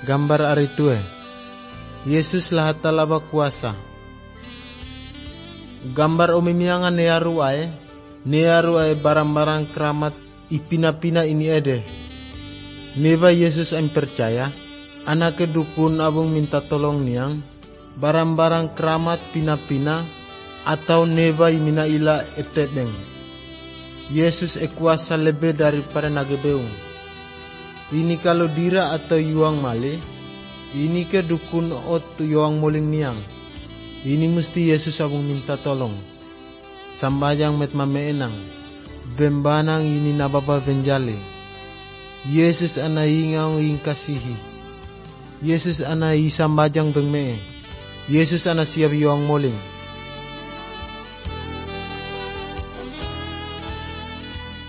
Gambar ari tue. Yesus lahat talaba kuasa. Gambar umimiangan nearu ae barang-barang keramat ipina-pina ini ede. Neva Yesus em percaya, anak dukun abung minta tolong niang, barang-barang keramat pina-pina, atau neva imina ila etebeng. Yesus kuasa lebih daripada nagebeung. Ini kalau dira atau yuang male, ini ke dukun ot yuang moling niang. Ini mesti Yesus abung minta tolong. Sambayang met mameenang, bembanang ini nababa venjale. Yesus ana ingaw ing kasihi. Yesus ana isambajang bengmee. Yesus ana siap yuang moling.